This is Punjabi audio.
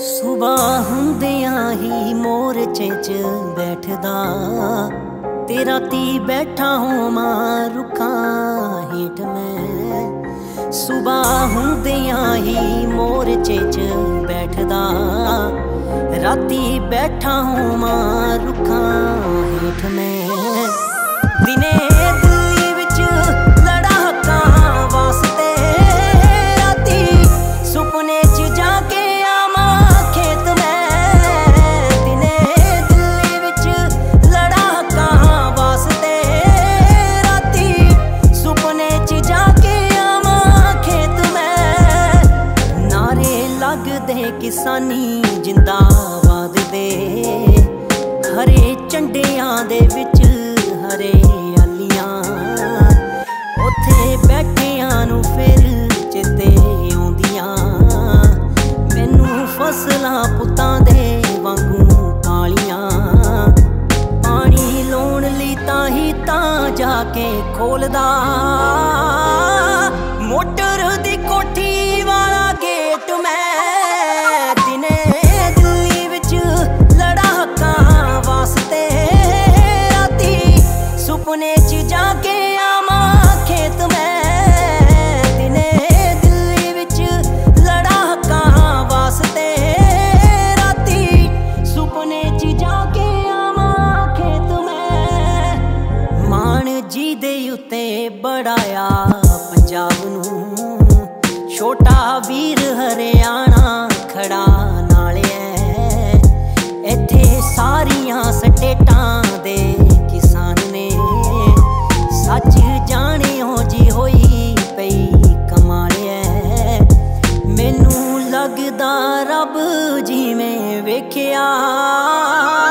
ਸੁਬਾ ਹੁੰਦਿਆਂ ਹੀ ਮੋਰਚੇ 'ਚ ਬੈਠਦਾ ਤੇ ਰਾਤੀ ਬੈਠਾ ਹੋਵਾਂ ਰੁੱਖਾਂ ਹੇਠ ਮੈਂ। ਸੁਬਾ ਹੁੰਦਿਆਂ ਹੀ ਮੋਰਚੇ 'ਚ ਬੈਠਦਾ ਰਾਤੀ ਬੈਠਾ ਹੋਵਾਂ ਰੁੱਖਾਂ ਹੇਠ ਮੈਂ। ਦਿਨੇ ਦਿੱਲੀ ਵਿੱਚ ਲੜਾ ਹੱਕਾਂ ਵਾਸਤੇ, ਰਾਤੀ ਸੁਪਨੇ 'ਚ ਜਾ ਕੇ ਕਿਸਾਨੀ ਜਿੰਦਾਬਾਦ ਦੇ ਹਰੇ ਝੰਡਿਆਂ ਦੇ ਵਿੱਚ ਹਰਿਆਲੀਆਂ, ਉੱਥੇ ਬੈਠਿਆਂ ਨੂੰ ਫਿਰ ਚੇਤੇ ਆਉਂਦੀਆਂ ਮੈਨੂੰ ਫਸਲਾਂ ਪੁੱਤਾਂ ਦੇ ਵਾਂਗੂ ਪਾਲੀਆਂ। ਪਾਣੀ ਲਾਉਣ ਲਈ ਤਾਂ ਹੀ ਤਾਂ ਜਾ ਕੇ ਖੋਲਦਾ ਮੋਟਰ ਦੀ ਕੋਠੀ ਵਾਲਾ ਗੇਟ ਮੈਂ। ਸੁਪਨੇ 'ਚ ਜਾ ਕੇ ਆਵਾਂ ਖੇਤ ਮੈਂ, ਦਿਨੇ ਦਿੱਲੀ ਵਿੱਚ ਲੜਾ ਹੱਕਾਂ ਵਾਸਤੇ, ਰਾਤੀ ਸੁਪਨੇ 'ਚ ਜਾ ਕੇ ਆਵਾਂ ਖੇਤ ਮੈਂ। ਮਾਣ ਜੀ ਦੇ ਉੱਤੇ ਬੜਾਇਆ ਪੰਜਾਬ ਨੂੰ, ਛੋਟਾ ਵੀਰ ਹਰਿਆਣਾ ਖੜਾ ਨਾਲ ਐ। ਇੱਥੇ ਸਾਰੀਆਂ ਸਟੇਟਾਂ ਦੇ ਕਿਸਾਨ ਨੇ, ਸੱਚ ਜਾਣਿਓ ਜੀ ਹੋਈ ਪਈ ਕਮਾਲ ਐ। ਮੈਨੂੰ ਲੱਗਦਾ ਰੱਬ ਜਿਵੇਂ ਵੇਖਿਆ